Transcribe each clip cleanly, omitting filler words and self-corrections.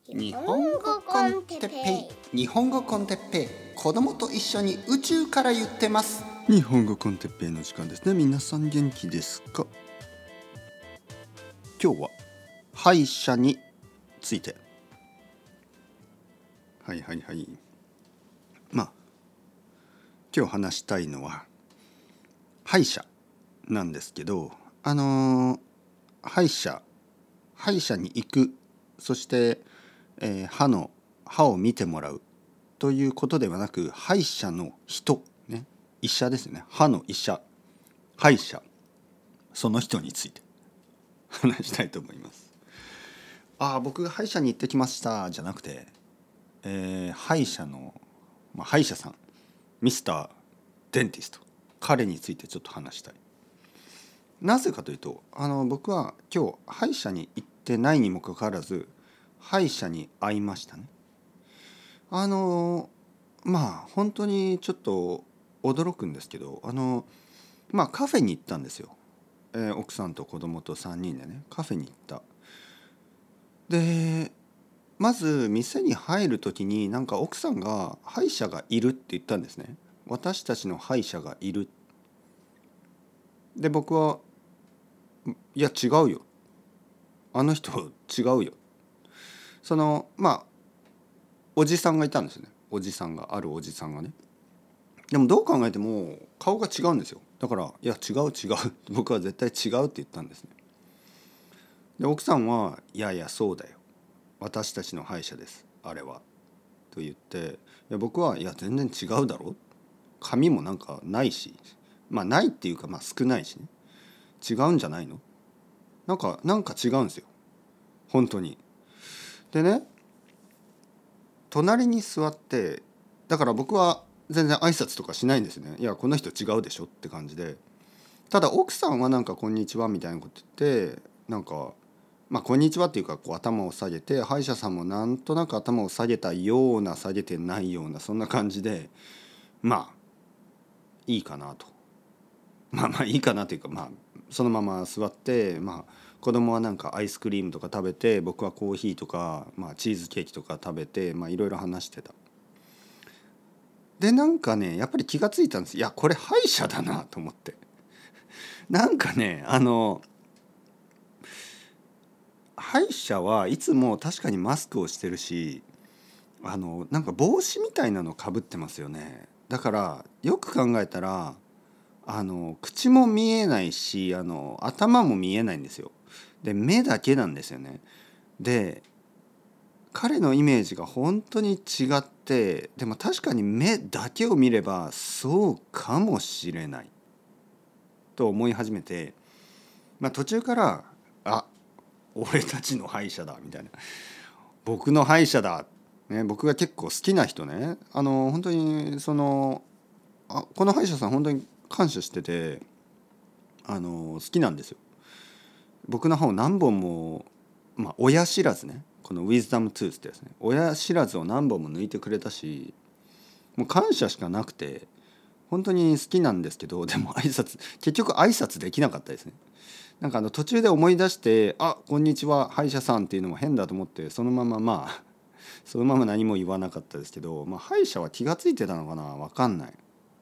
日本語コンテッペイ、日本語コンテッペイ、子供と一緒に宇宙から言ってます。 日本語コンテッペイの時間ですね。皆さん元気ですか？今日は歯医者について。はい今日話したいのは歯医者なんですけど、歯医者に行く、そして、歯を見てもらうということではなく、歯医者の人ね、医者ですね。歯の医者、歯医者、その人について話したいと思います。僕が歯医者に行ってきましたじゃなくて、歯医者の、歯医者さん、ミスターデンティスト、彼についてちょっと話したい。なぜかというと、僕は今日歯医者に行ってないにもかかわらず歯医者に会いましたね。本当にちょっと驚くんですけど、カフェに行ったんですよ。奥さんと子供と3人でね、カフェに行った。でまず店に入る時になんか奥さんが歯医者がいるって言ったんですね。私たちの歯医者がいる。で僕はいや違うよ、あの人違うよ。おじさんがいたんですよね。あるおじさんがね。でもどう考えても顔が違うんですよ。だからいや違う僕は絶対違うって言ったんですね。で奥さんはいやいやそうだよ、私たちの歯医者ですあれはと言って、僕はいや全然違うだろ、髪もなんかないし、ないっていうか少ないしね、違うんじゃないの、なんか違うんですよ本当に。でね、隣に座って、だから僕は全然挨拶とかしないんですね。いやこの人違うでしょって感じで。ただ奥さんはなんかこんにちはみたいなこと言って、なんかこんにちはっていうかこう頭を下げて、歯医者さんもなんとなく頭を下げたような下げてないようなそんな感じで、いいかなと。いいかなというかそのまま座って、子供はなんかアイスクリームとか食べて、僕はコーヒーとか、チーズケーキとか食べて、いろいろ話してた。でなんかねやっぱり気がついたんです。いやこれ歯医者だなと思って。なんかね歯医者はいつも確かにマスクをしてるし、なんか帽子みたいなのかぶってますよね。だからよく考えたら口も見えないし頭も見えないんですよ。で目だけなんですよね。で彼のイメージが本当に違って、でも確かに目だけを見ればそうかもしれないと思い始めて、途中から俺たちの歯医者だみたいな、僕の歯医者だ、ね、僕が結構好きな人ね、本当にこの歯医者さん本当に感謝してて、好きなんですよ。僕の歯を何本も、親知らずね、このウィズダムトゥースってやつね、親知らずを何本も抜いてくれたし、もう感謝しかなくて本当に好きなんですけど、でも結局挨拶できなかったですね。なんか途中で思い出してこんにちは歯医者さんっていうのも変だと思って、そのまま何も言わなかったですけど、歯医者は気がついてたのかな、分かんない。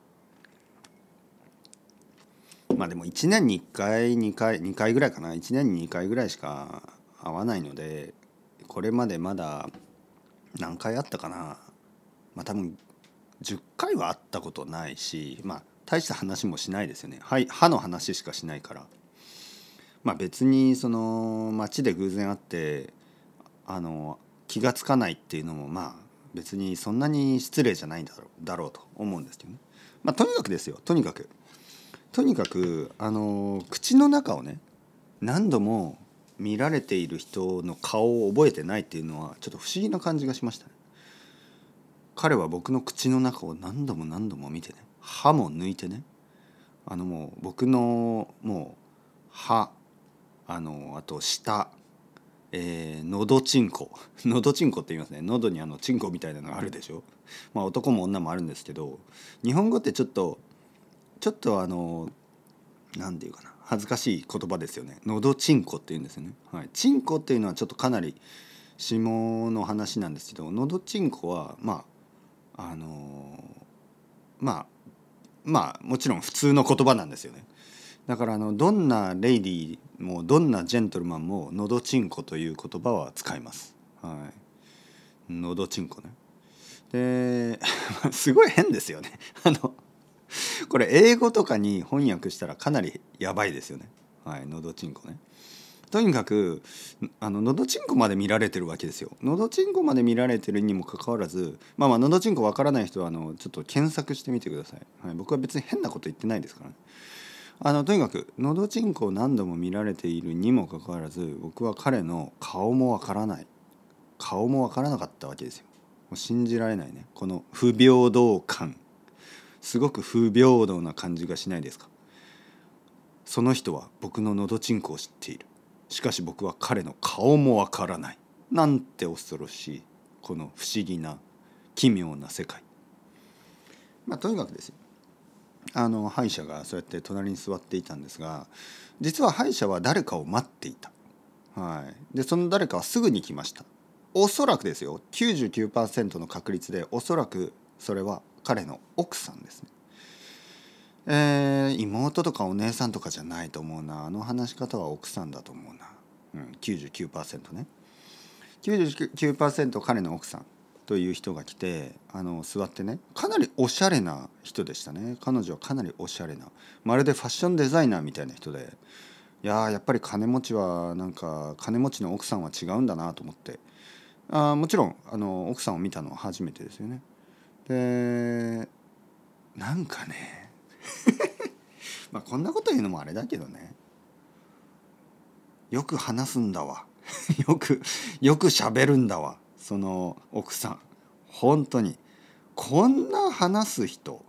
でも1年に1回2回ぐらいかな、1年に2回ぐらいしか会わないので、これまでまだ何回会ったかな、多分10回は会ったことないし、大した話もしないですよね。歯の話しかしないから。別にその街で偶然会って気がつかないっていうのも別にそんなに失礼じゃないだろうと思うんですけどね。とにかくですよ、とにかく口の中をね何度も見られている人の顔を覚えてないっていうのはちょっと不思議な感じがしましたね。彼は僕の口の中を何度も見てね、歯も抜いてね、もう僕のもう歯、あと舌、のどちんこのどちんこって言いますね。喉にチンコみたいなのがあるでしょ。男も女もあるんですけど、日本語ってちょっとなんていうかな、恥ずかしい言葉ですよね。のどちんこって言うんですよね。はい、ちんこっていうのはちょっとかなり下の話なんですけど、のどちんこはまあもちろん普通の言葉なんですよね。だからどんなレイディーもどんなジェントルマンものどちんこという言葉は使います。はい、のどちんこね。ですごい変ですよね。これ英語とかに翻訳したらかなりやばいですよね。はい、のどちんこね。とにかくのどちんこまで見られてるわけですよ。のどちんこまで見られてるにもかかわらず、のどちんこわからない人はちょっと検索してみてください。はい、僕は別に変なこと言ってないですからね。とにかくのどちんこを何度も見られているにもかかわらず、僕は彼の顔もわからない、顔もわからなかったわけですよ。もう信じられないね、この不平等感。すごく不平等な感じがしないですか。その人は僕ののどちんこを知っている。しかし僕は彼の顔もわからない。なんて恐ろしい、この不思議な奇妙な世界。とにかくですよ、歯医者がそうやって隣に座っていたんですが、実は歯医者は誰かを待っていた。はい、でその誰かはすぐに来ました。おそらくですよ、99% の確率でおそらくそれは彼の奥さんですね。妹とかお姉さんとかじゃないと思うな。話し方は奥さんだと思うな。99% ね。99% 彼の奥さんという人が来て座ってね、かなりおしゃれな人でしたね。彼女はかなりおしゃれな、まるでファッションデザイナーみたいな人で、やっぱり金持ちは金持ちの奥さんは違うんだなと思って、もちろん奥さんを見たのは初めてですよね。でなんかねこんなこと言うのもあれだけどね、よく話すんだわ。よく喋るんだわ、その奥さん。本当にこんな話す人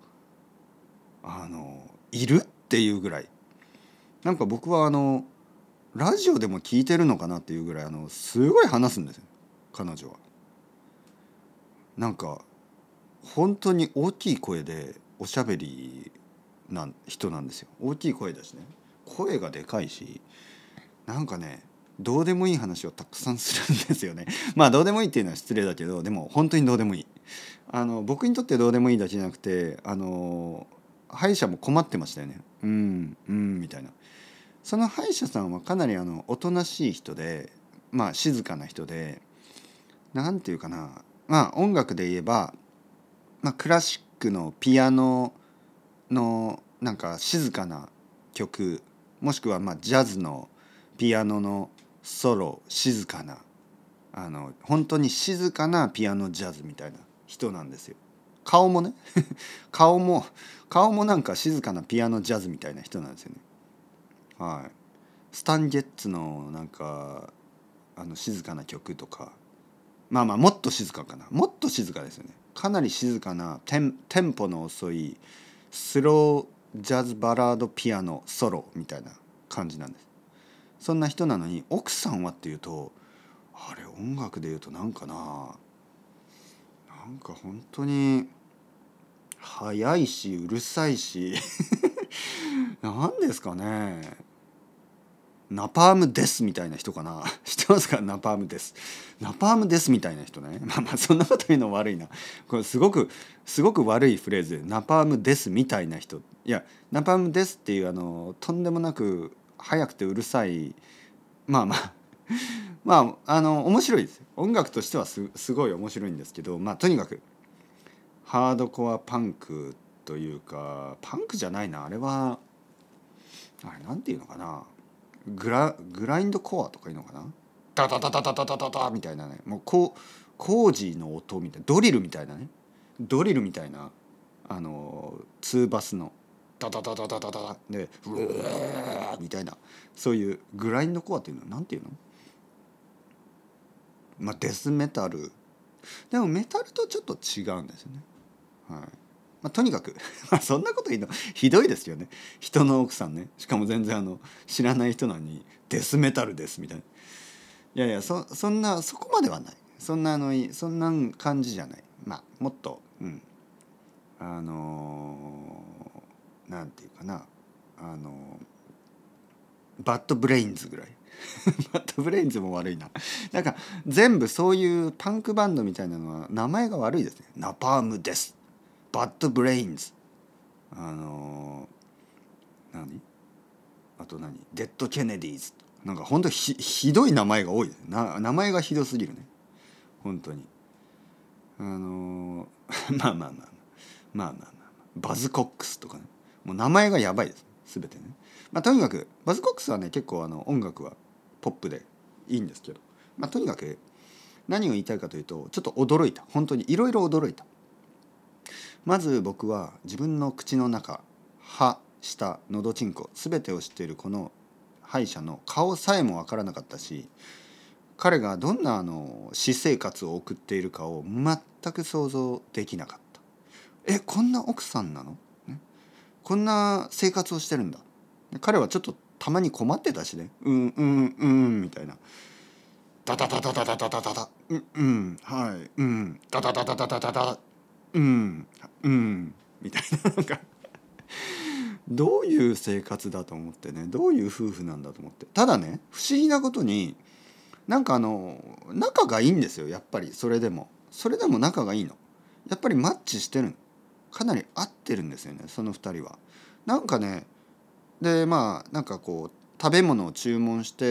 いるっていうぐらい、僕はラジオでも聞いてるのかなっていうぐらいすごい話すんですよ、彼女は。本当に大きい声でおしゃべりな人なんですよ。大きい声だしね、声がでかいし、どうでもいい話をたくさんするんですよね。どうでもいいっていうのは失礼だけど、でも本当にどうでもいい。僕にとってどうでもいいだけじゃなくて歯医者も困ってましたよね。みたいな。その歯医者さんはかなりおとなしい人で、静かな人で、なんていうかな、音楽で言えば、クラシックのピアノの静かな曲、もしくはジャズのピアノのソロ、静かな本当に静かなピアノジャズみたいな人なんですよ。顔もね顔も静かなピアノジャズみたいな人なんですよね。はい。スタンゲッツの静かな曲とか、もっと静かかな、もっと静かですよね。かなり静かなテンポの遅いスロージャズバラードピアノソロみたいな感じなんです。そんな人なのに奥さんはっていうと、あれ音楽で言うと本当に速いしうるさいしなんですかね、ナパームですみたいな人かな。知ってますか？ナパームです。ナパームですみたいな人ね。そんなこと言うの悪いな。これすごく悪いフレーズで、ナパームですみたいな人。いや、ナパームですっていうとんでもなく速くてうるさい、まあまあ面白いです。音楽としてはすごい面白いんですけど、とにかくハードコアパンクというか、パンクじゃないな、あれなんていうのかな、グラインドコアとかいうのかな、ダダダダダダダダダみたいなね、もう工事の音みたいな、ドリルみたいなツーバスのダダダダダダダでうわーみたいな、そういうグラインドコアっていうのはなんていうの、デスメタル、でもメタルとちょっと違うんですよね。はい。とにかくそんなこと言うのひどいですよね。人の奥さんね、しかも全然知らない人なのにデスメタルですみたいな。いやいや、そこまではない。そんな感じじゃない。もっとなんていうかな、 バッドブレインズぐらいバッドブレインズも悪いな。なんか全部そういうパンクバンドみたいなのは名前が悪いですね。ナパームです、バッドブレインズ、何あとデッドケネディーズ、なんか本当ひどい名前が多い名前がひどすぎるね本当に。まあまあまあまあまあまあバズコックスとかね、もう名前がやばいです全てね。まあとにかくバズコックスはね結構音楽はポップでいいんですけど、まあとにかく何を言いたいかというと、ちょっと驚いた、本当にいろいろ驚いた。まず僕は自分の口の中、歯、舌、のどちんこ全てを知っているこの歯医者の顔さえも分からなかったし、彼がどんな私生活を送っているかを全く想像できなかった。こんな奥さんなの、ね、こんな生活をしてるんだ。彼はちょっとたまに困ってたしね、みたいな、ダダダダダダダダダダ、はいダダダダダダダダ、みたいな、なんかどういう生活だと思ってね、どういう夫婦なんだと思って。ただね、不思議なことになんか仲がいいんですよ。やっぱりそれでも仲がいいの。やっぱりマッチしてるの。かなり合ってるんですよね、その二人は。なんかね、でまあなんかこう食べ物を注文して、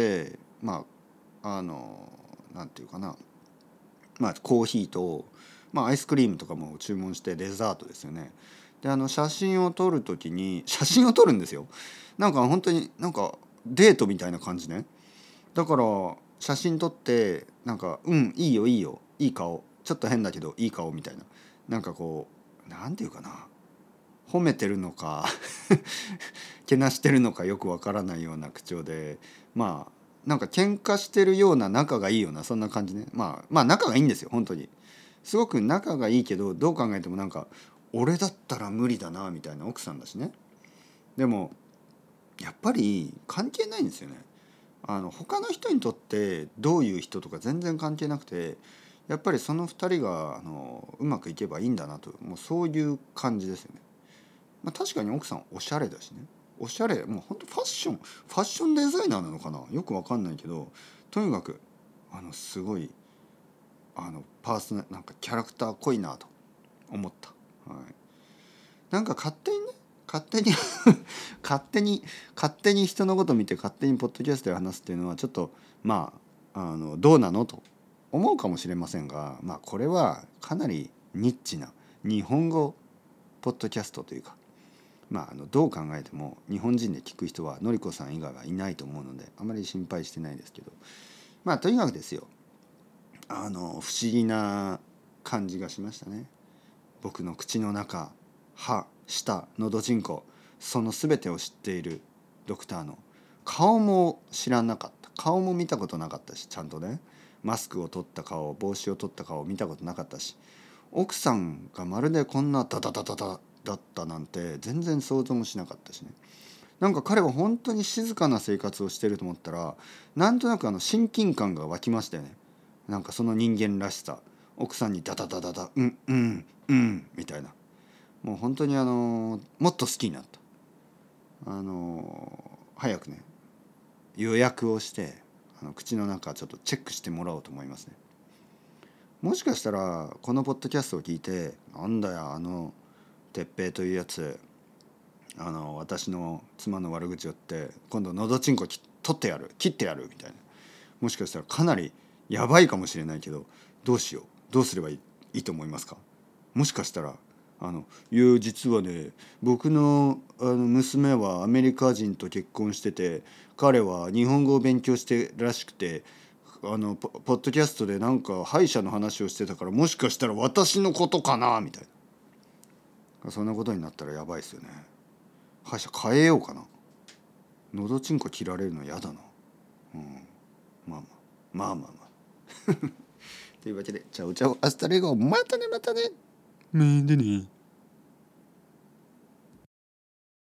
まあなんていうかな、まあコーヒーと、まあ、アイスクリームとかも注文して、デザートですよね。で写真を撮る時に写真を撮るんですよ。なんか本当になんかデートみたいな感じね。だから写真撮って、なんかいいよいいよ、いい顔、ちょっと変だけどいい顔みたいな、なんかこうなんていうかな、褒めてるのかけなしてるのかよくわからないような口調で、まあなんか喧嘩してるような、仲がいいような、そんな感じね。まあ仲がいいんですよ本当に。すごく仲がいいけど、どう考えてもなんか俺だったら無理だなみたいな奥さんだしね。でもやっぱり関係ないんですよね。他の人にとってどういう人とか全然関係なくて、やっぱりその2人がうまくいけばいいんだなと、もうそういう感じですよね。まあ、確かに奥さんおしゃれだしね。おしゃれ、もう本当ファッションデザイナーなのかな、よくわかんないけど、とにかくすごいパーソナル、なんかキャラクター濃いなと思った。はい、なんか勝手にね、勝手に勝手に人のこと見て勝手にポッドキャストで話すっていうのはちょっとまあどうなのと思うかもしれませんが、まあこれはかなりニッチな日本語ポッドキャストというか、まあどう考えても日本人で聞く人はのりこさん以外はいないと思うので、あまり心配してないですけど、まあとにかくですよ、不思議な感じがしましたね。僕の口の中、歯、舌、のどちんこ、その全てを知っているドクターの顔も知らなかった、顔も見たことなかったし、ちゃんとねマスクを取った顔、帽子を取った顔を見たことなかったし、奥さんがまるでこんなダダダダダだったなんて全然想像もしなかったしね。なんか彼は本当に静かな生活をしてると思ったら、なんとなく親近感が湧きましたよね。なんかその人間らしさ、奥さんにダダダダダみたいな、もう本当にもっと好きになった。早くね予約をして口の中ちょっとチェックしてもらおうと思いますね。もしかしたらこのポッドキャストを聞いて、なんだよ鉄平というやつ、私の妻の悪口を言って今度のどちんこ取ってやる、切ってやるみたいな、もしかしたらかなりやばいかもしれないけど、どうしよう、どうすればいいと思いますか。もしかしたらいや実はね、僕の娘はアメリカ人と結婚してて、彼は日本語を勉強してらしくて、ポッドキャストでなんか歯医者の話をしてたから、もしかしたら私のことかなみたいな、そんなことになったらやばいですよね。歯医者変えようかな。のどちんこ切られるの嫌だな。まあまあというわけで、チャオチャオアスタレゴ、またねまたね。またね。